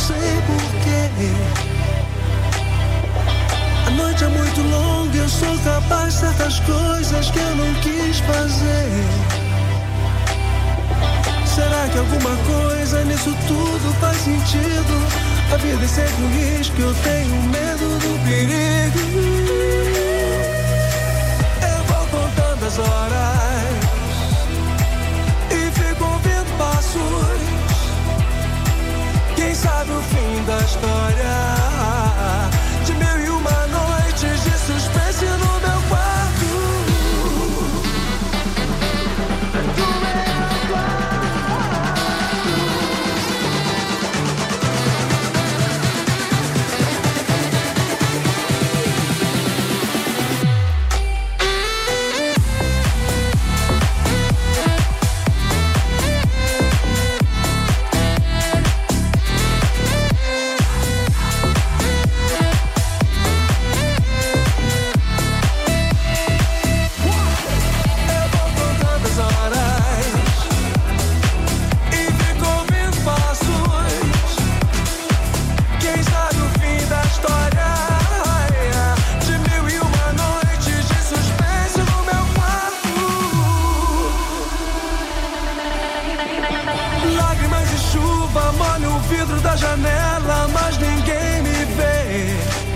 sei porquê. A noite é muito longa, eu sou capaz de certas coisas que eu não quis fazer. Será que alguma coisa nisso tudo faz sentido? A vida é sempre um risco, eu tenho medo do perigo. Eu vou contando as horas e fico ouvindo passos. Quem sabe o fim da história de 1001 noites de suspense no meu quarto. Da janela, mas ninguém me vê.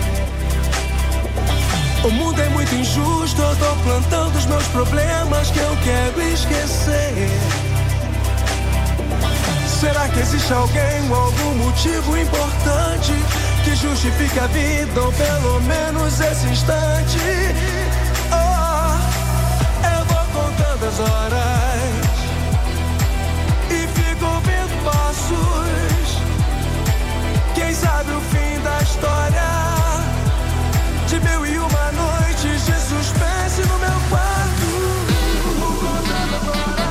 O mundo é muito injusto, eu tô plantando os meus problemas que eu quero esquecer. Será que existe alguém ou algum motivo importante que justifique a vida, ou pelo menos esse instante? Oh, eu vou contando as horas e fico ouvindo passos. Quem sabe o fim da história de 1001 noites de suspense no meu quarto. Contando as horas.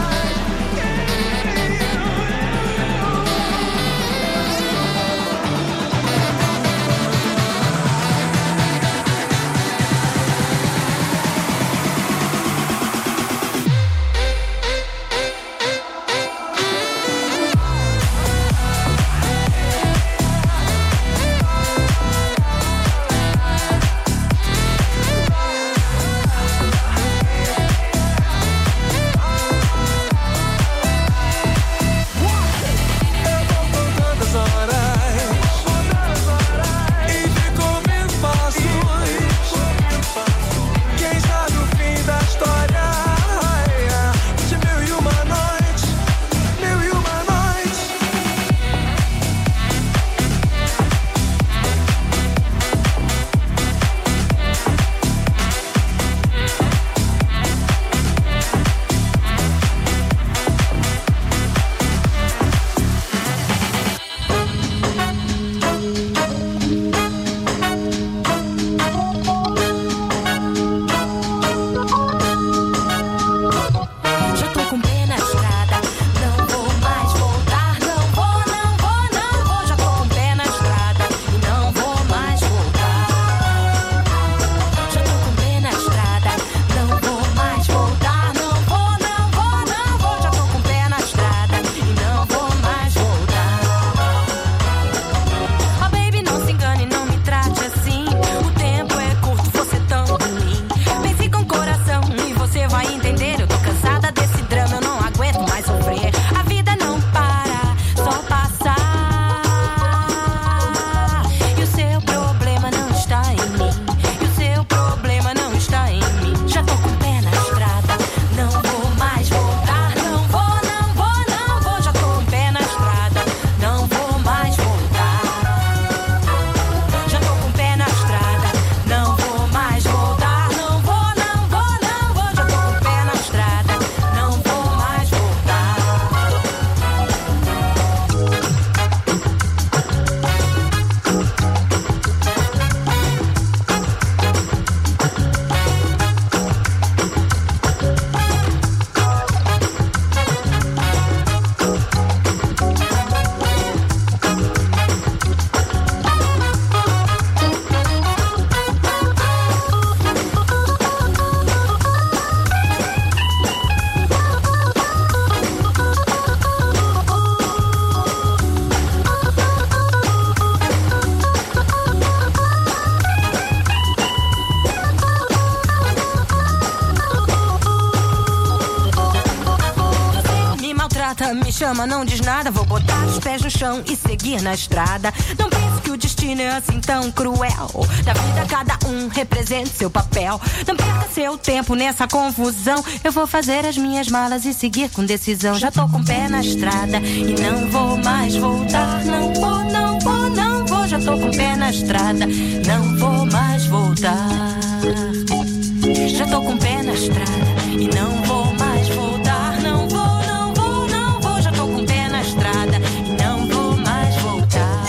volta, me chama, não diz nada. Vou botar os pés no chão e seguir na estrada. Não pense que o destino é assim tão cruel. Da vida cada um representa seu papel. Não perca seu tempo nessa confusão. Eu vou fazer as minhas malas e seguir com decisão. Já tô com o pé na estrada e não vou mais voltar. Não vou, não vou, não vou. Já tô com o pé na estrada, não vou mais voltar. Já tô com o pé na estrada e não vou mais voltar. Não vou, não vou, não vou. Já tô com o pé na estrada e não vou mais voltar.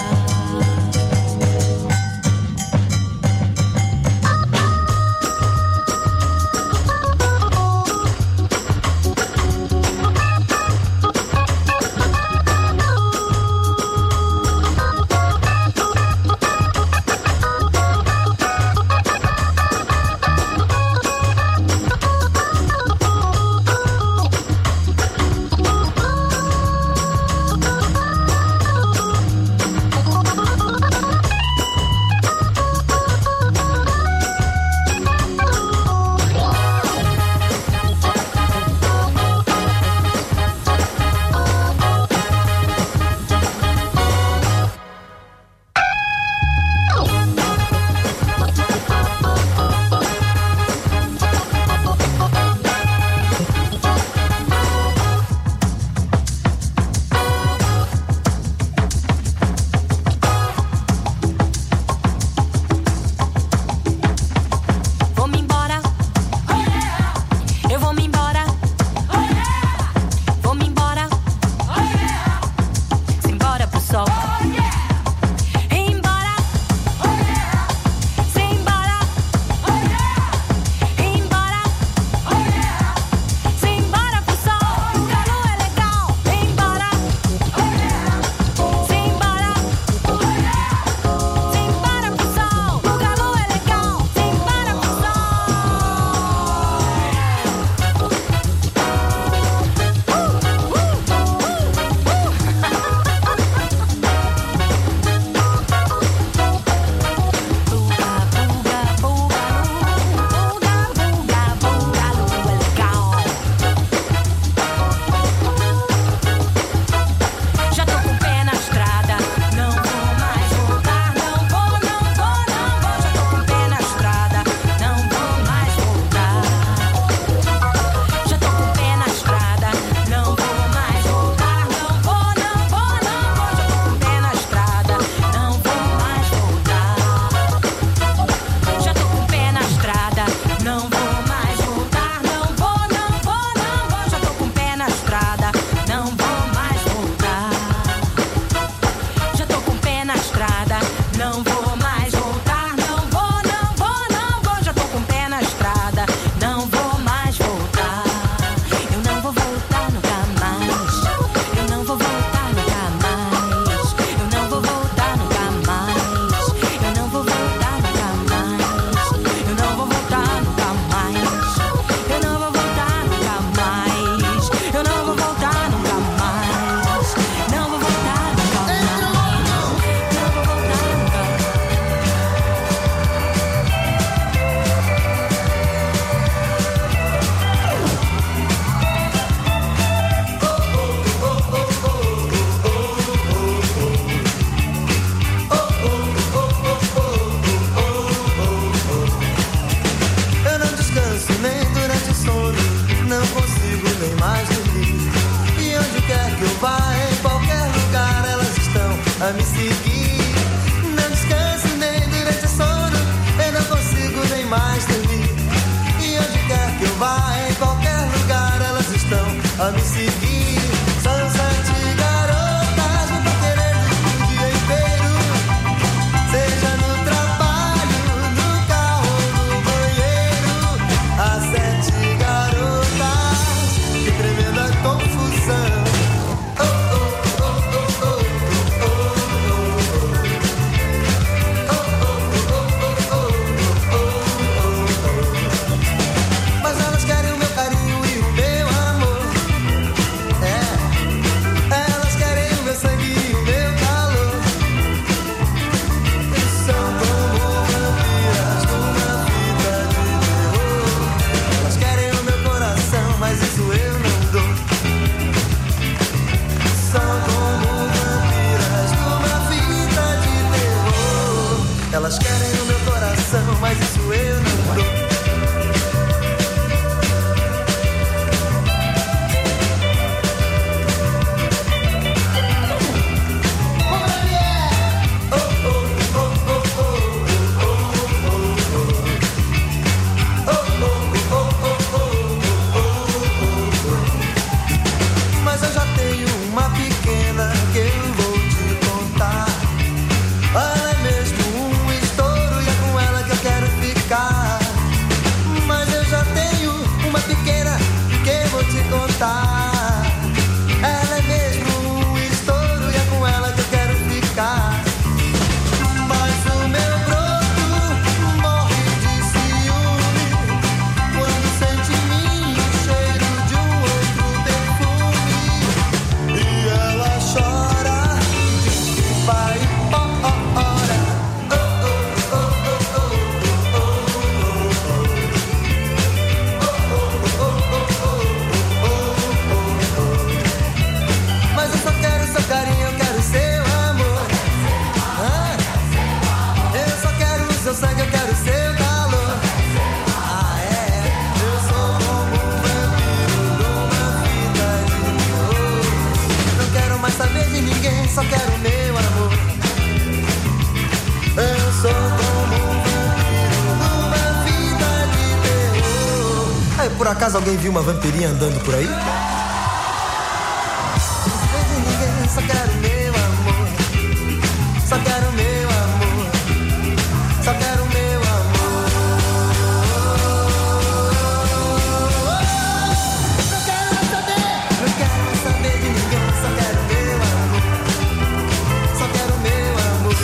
só quero meu amor. Eu sou como um vampiro numa vida de terror. Aí, por acaso alguém viu uma vampirinha andando por aí? Não vejo ninguém, só quero meu amor. Só quero meu amor. Só quero meu amor. Não quero saber de ninguém, só quero meu amor. Só quero meu amor.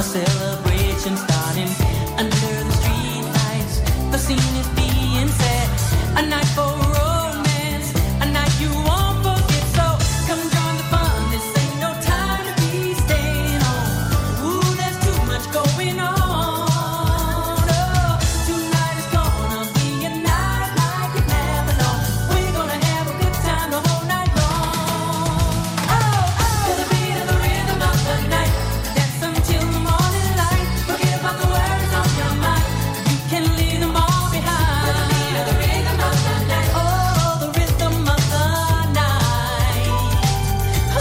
celebration starting under the street lights. The scene is being set, a night for romance, a night you won't forget. So come join the fun, this ain't no time to be staying home. Ooh, there's too much going on. Oh, tonight is gonna be a night like you've never known. We're gonna have a good time the whole night long. Oh, to the beat of the rhythm of the night, dance until the morning light. Forget about the worries on your mind, you can leave them all behind. To the beat of the rhythm of the night, oh, the rhythm of the night. Oh.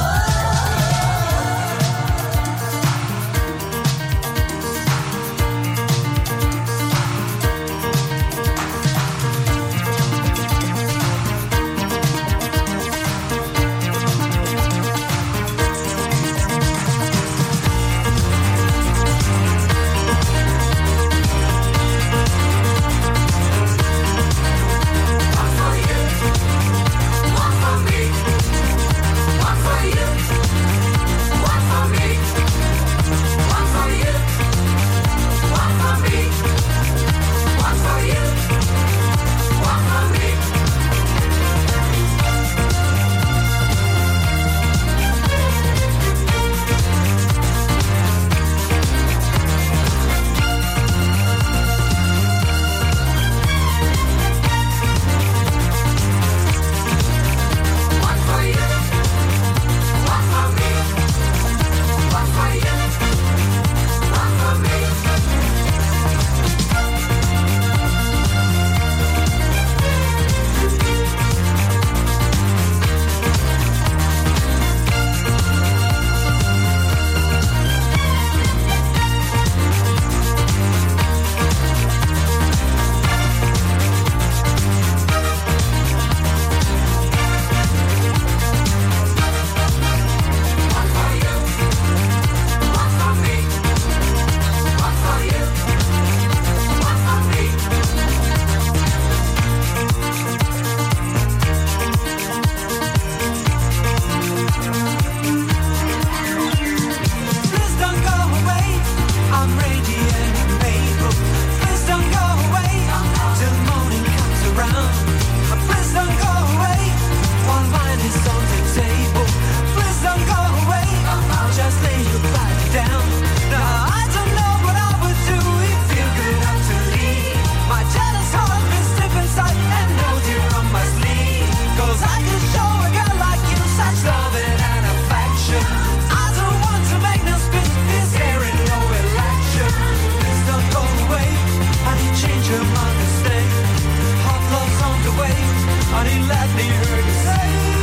Please don't go away, I'm radiating maple. Please don't go away till morning comes around. Please don't go away while wine is on the table. Please don't go away, just lay your body down. Now I don't know what I would do if you could have to leave. My jealous heart is stiff inside and knows you're on my sleeve. 'Cause I could show a girl like you such love and affection. I don't want to make no speech, this here ain't no election. Please don't go away, honey, change your mind and stay. Hot love's on the way, honey, let me hear you say.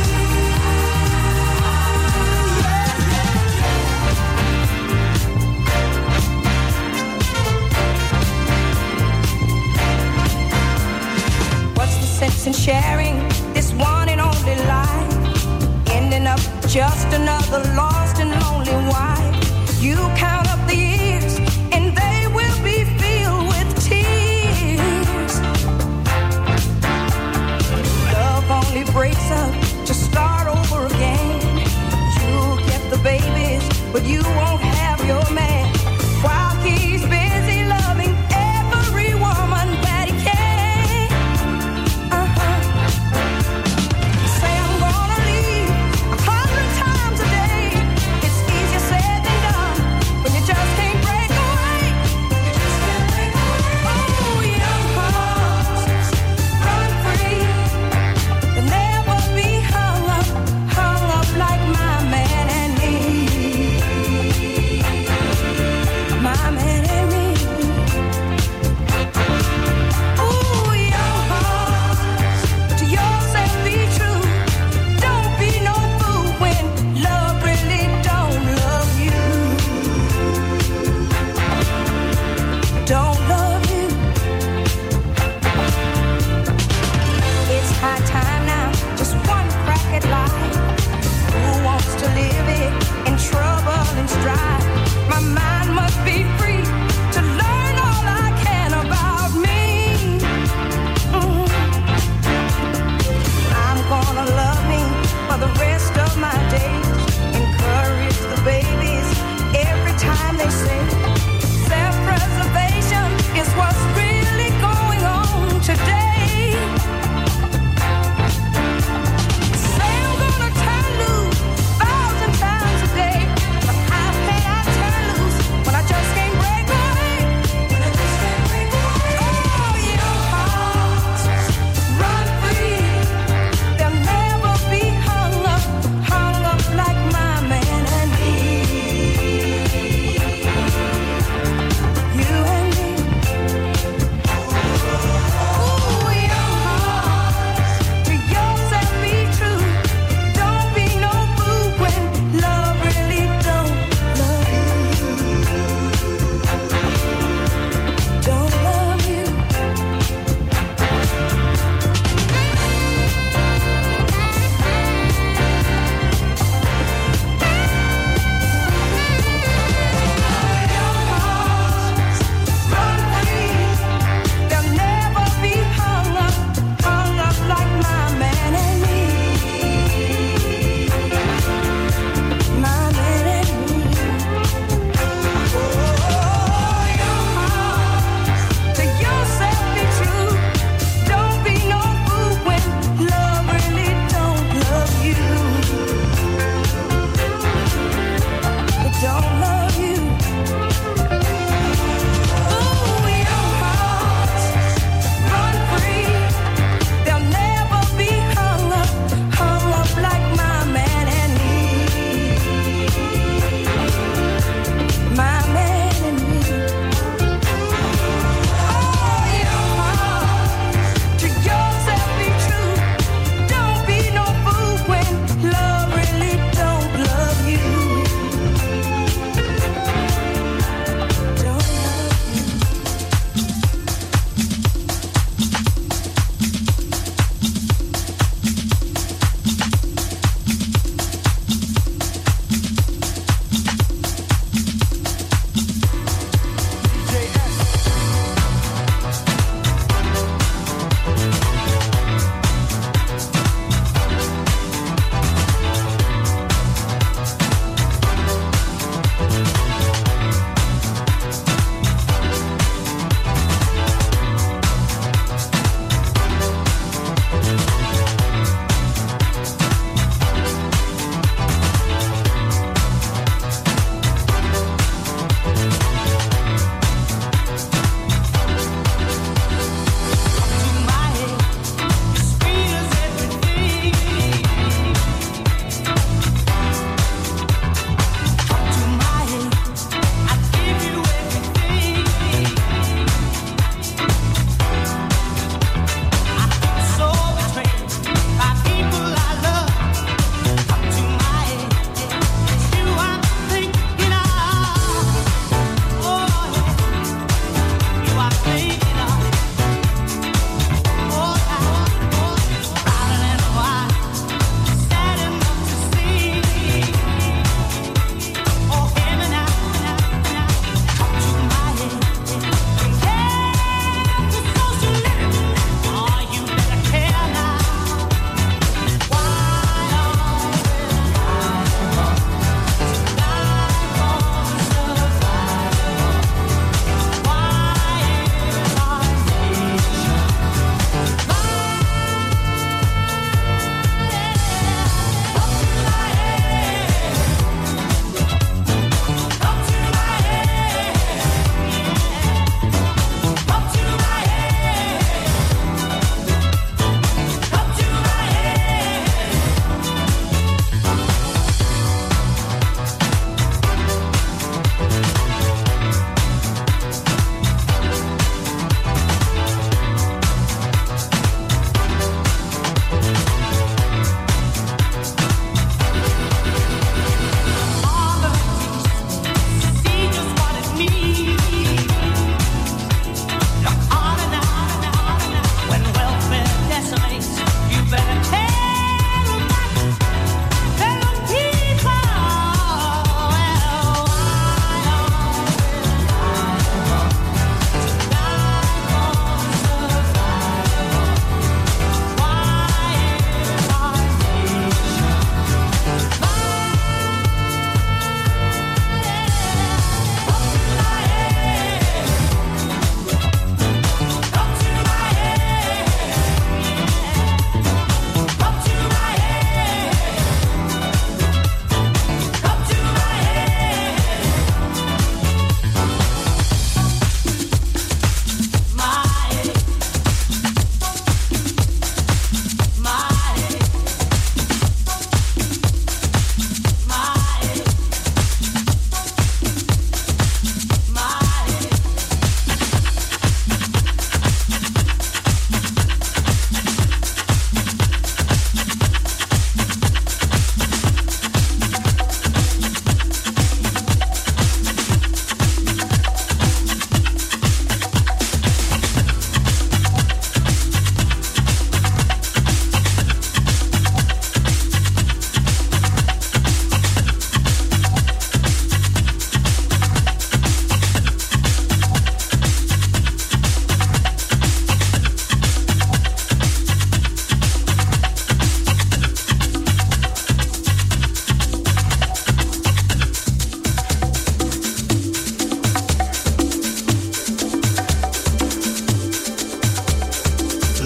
What's the sense in sharing this one and only life? Ending up just another lost and lonely wife. You count up the years and they will be filled with tears. Love only breaks up to start over again. You'll get the babies, but you won't have your man. While he's busy loving every woman that he can.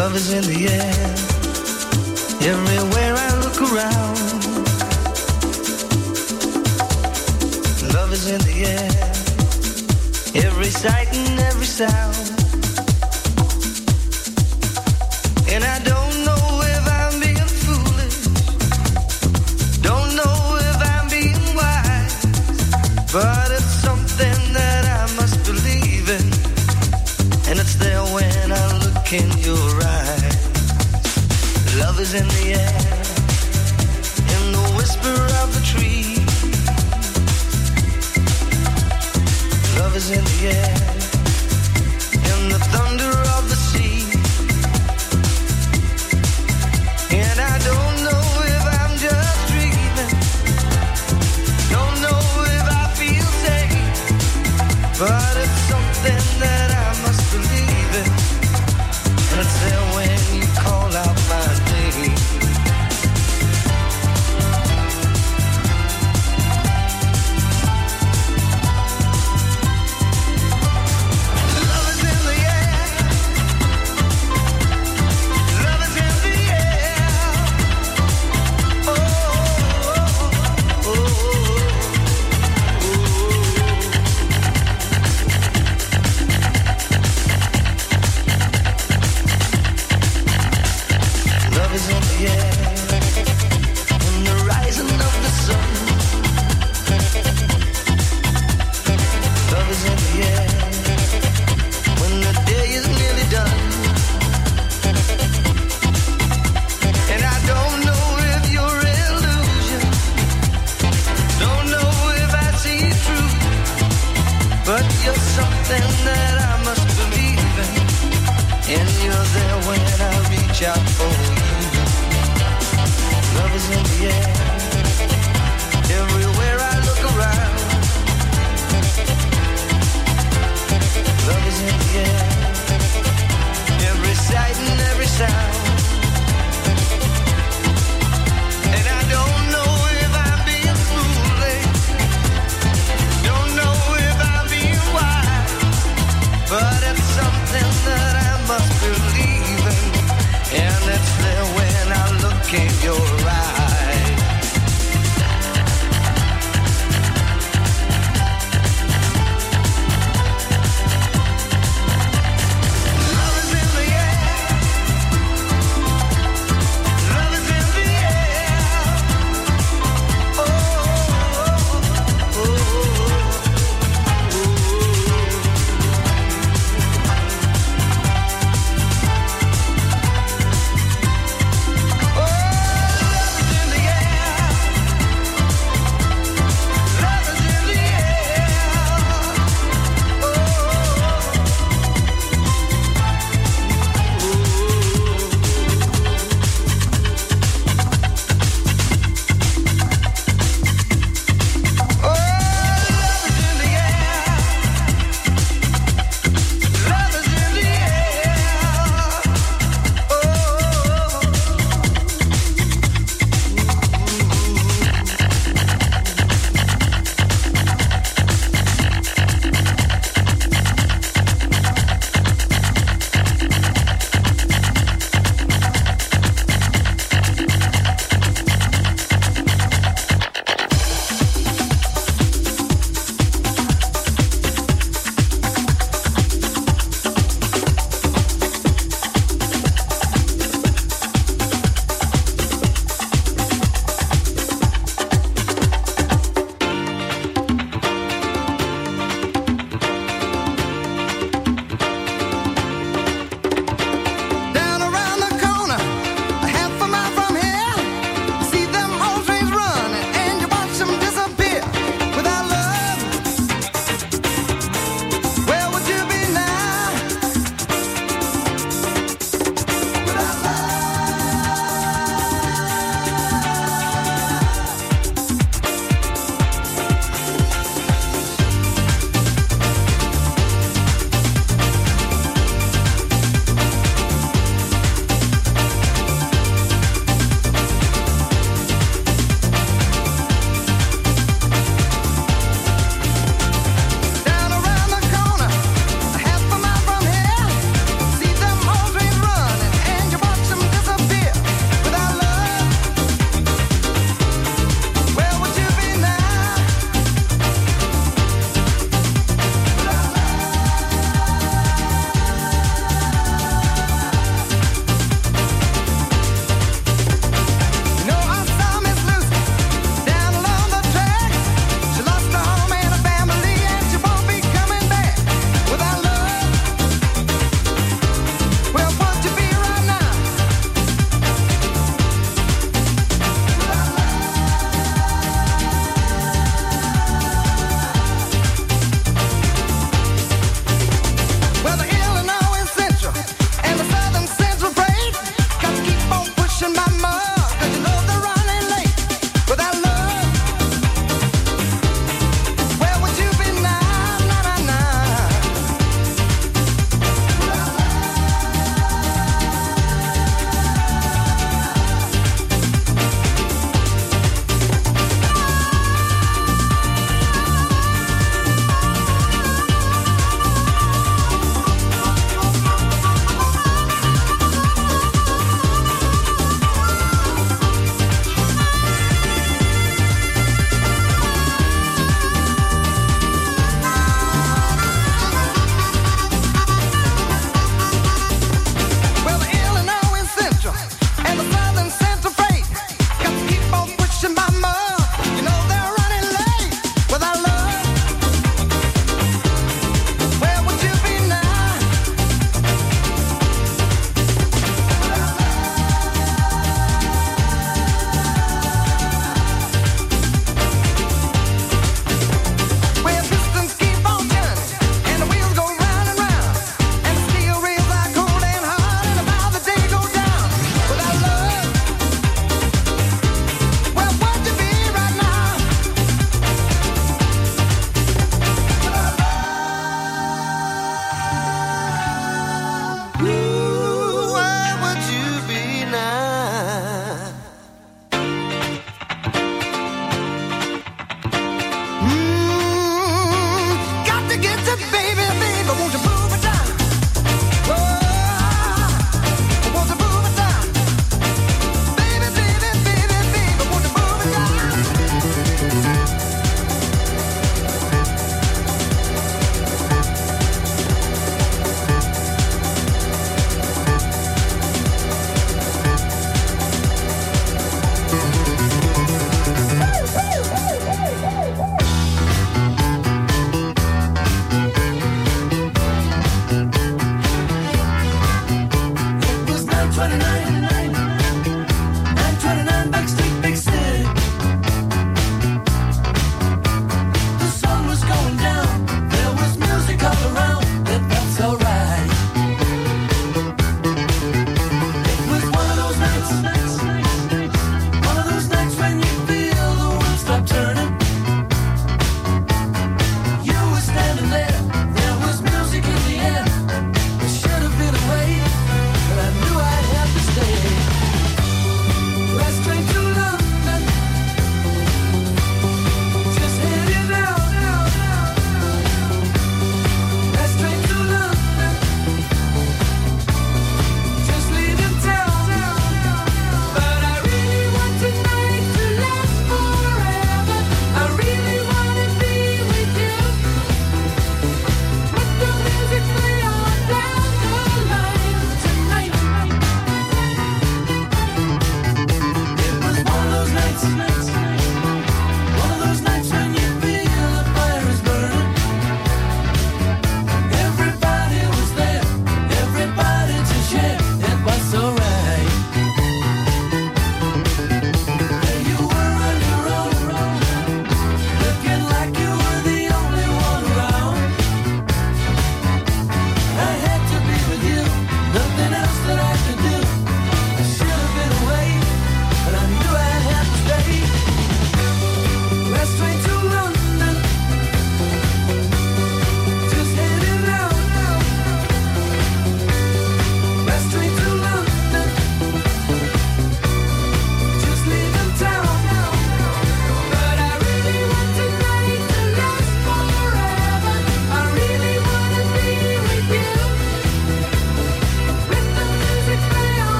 Love is in the air, everywhere I look around. Love is in the air, every sight and every sound. And I don't know if I'm being foolish, don't know if I'm being wise, but it's something that I must believe in, and it's there when I look in your eyes. Love is in the air, in the whisper of the tree. Love is in the air, in the thunder of the sea. And I don't know if I'm just dreaming, don't know if I feel safe, but it's something that I must believe in, and it's there when you call out my name.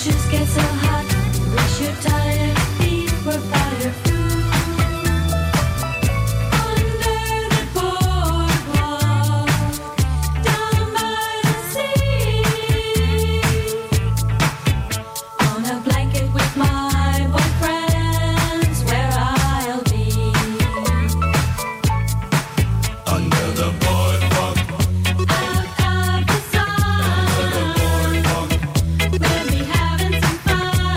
Temperatures get so hot, wish your tired feet were fireproof. Under the boardwalk, down by the sea, on a blanket with my boyfriend's where I'll be. Under the boardwalk, Out of the sun, we'll be having some fun.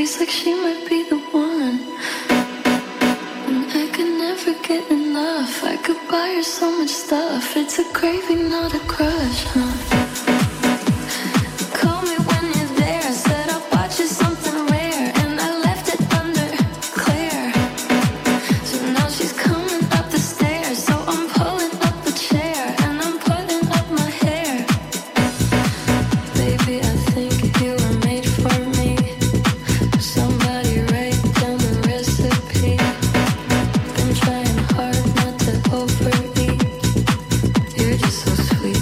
tastes like she might be the one. And I could never get enough. I could buy her so much stuff. It's a craving, not a crush, huh? Call me when you're there. I said I'll watch you something rare, and I left it under Claire. So now she's coming up the stairs. So I'm pulling up a chair and I'm putting up my hair. Baby, I think you were made for me. Somebody write down the recipe. Been trying hard not to overeat. You're just so sweet.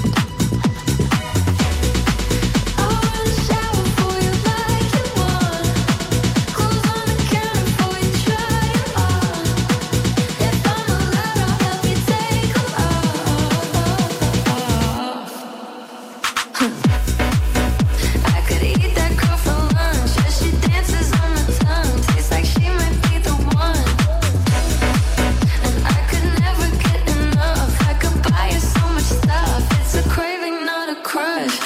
I'll run the shower for you like you want. Clothes on the counter for you, try it on. If I'm allowed, I'll help you take 'em off. I could eat that girl for lunch. Yeah, she dances on my tongue. Tastes like she might be the one. And I could never get enough. I could buy her so much stuff. It's a craving, not a crush.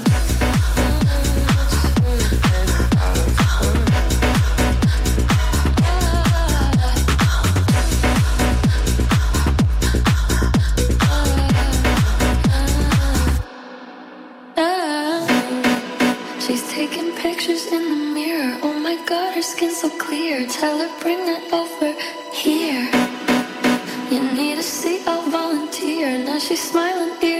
She's taking pictures in the mirror. Oh my god, her skin's so clear. Tell her bring it over here. You need a seat, I'll volunteer. Now she's smiling ear